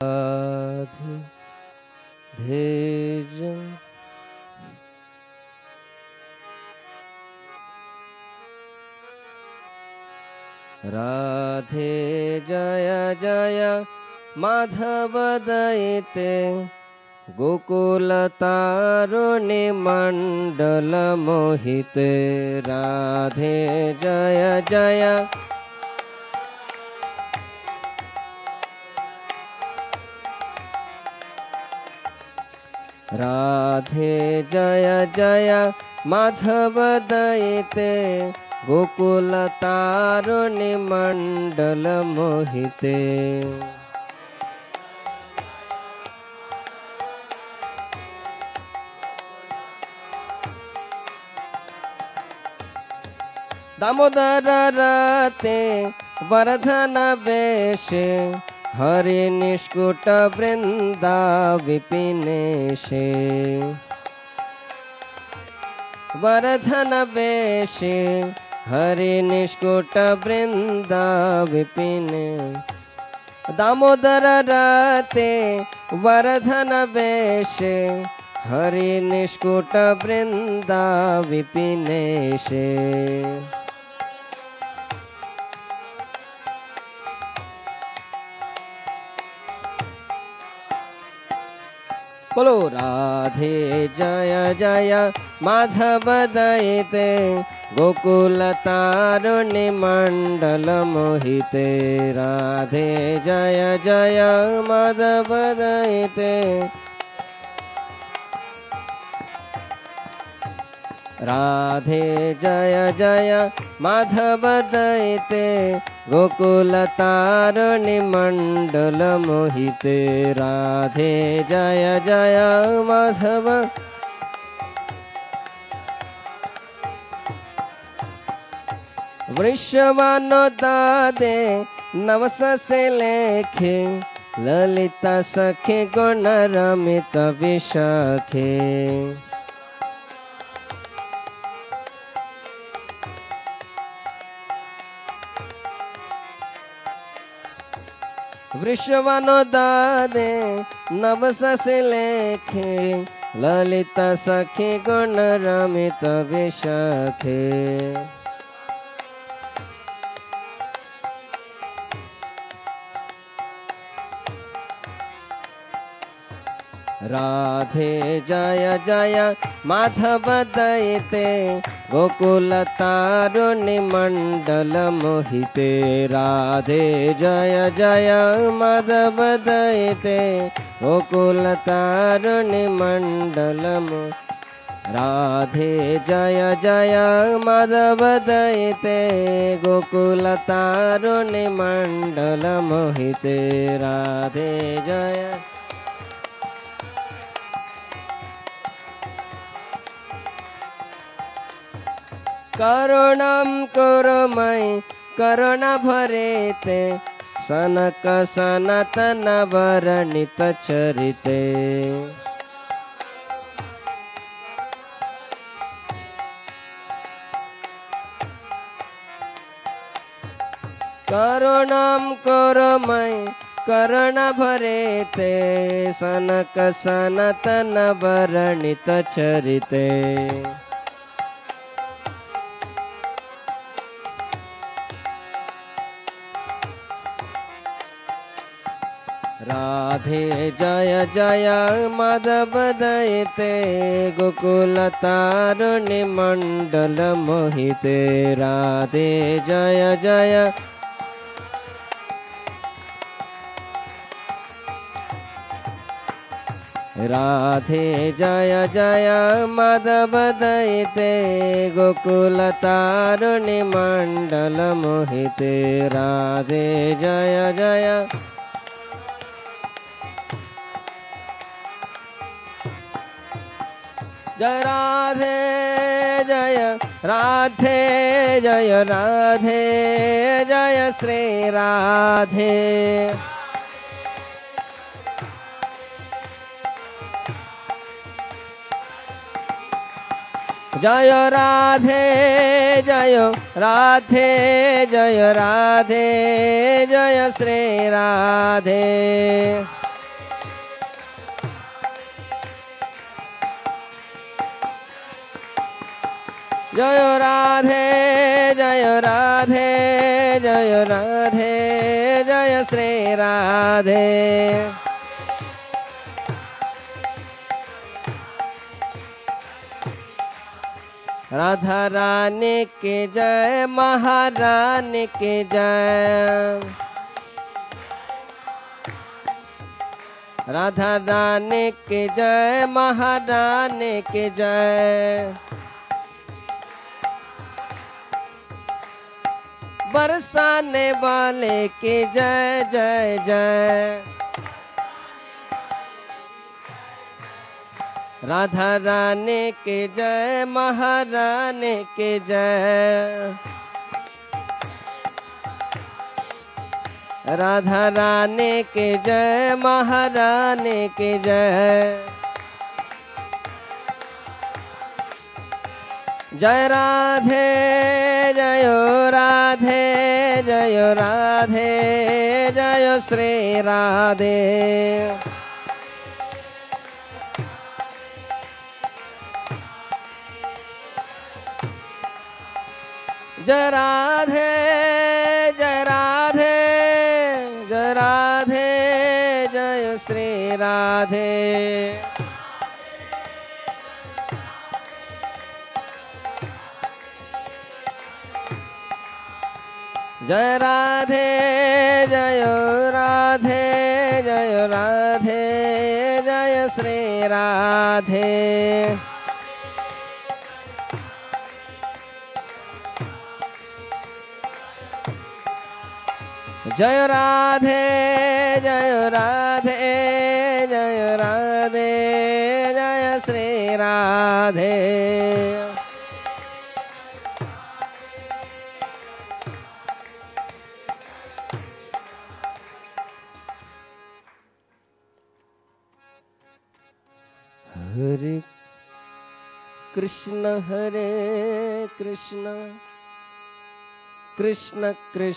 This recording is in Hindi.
राधे जय जय माधव दयिते गोकुल तारुणी मंडल मोहिते राधे जय जय राधे जय जय माधव दयिते गोकुल तारुणी मंडल मोहिते दामोदर रते वर्धन वेशे हरि निष्कुट वृंदा विपिनेशे वर्धन वेशे हरि निष्कुट वृंदा विपिने दामोदर रते वर्धन वेशे हरि निष्कुट वृंदा विपिनेशे बोलो राधे जय जय माधव दयिते गोकुल तारुणी मंडल मोहिते राधे जय जय माधव दयिते राधे जय जय माधव दयिते गोकुल तारुणी मंडल मोहिते राधे जय जय माधव वृषवानो दादे नवस से लेखे ललिता सखे गुण रमित विशाखे वृषवानो दादे नवस से लेखे ललिता सखी गुण रमित विशाखे राधे जय जय माधव दयिते गोकुल तारुणी मंडल मोहिते राधे जय जय माधव दयिते गोकुल तारुणी मंडल राधे जय जय माधव दयिते गोकुल तारुणी मंडल मोहिते राधे जय करुणां कुरु मयि करुणा भरेते सनक सनातन वर्णित चरिते करुणां कुरु मयि करुणा भरेते सनक सनातन वर्णित चरिते राधे जय जय माधव दयिते गोकुल तारुणी मंडल मोहिते राधे जय जय राधे जय जय माधव दयिते गोकुल तारुणी मंडल मोहिते राधे जय जय जय राधे जय राधे जय राधे जय श्री राधे जय राधे जय राधे जय राधे जय श्री राधे जय राधे जय राधे जय राधे जय श्री राधे। राधा रानी की जय महारानी की जय। राधा रानी की जय महारानी की जय। बरसाने वाले की जय जय जय। राधा रानी की जय महारानी की जय। राधा रानी की जय महारानी की जय। जय राधे जय राधे जय राधे जय श्री राधे। जय राधे जय राधे जय राधे जय श्री राधे। जय राधे जय राधे जय राधे जय श्री राधे। जय राधे जय राधे जय राधे जय श्री राधे। हरे कृष्ण कृष्ण कृष्ण कृष्ण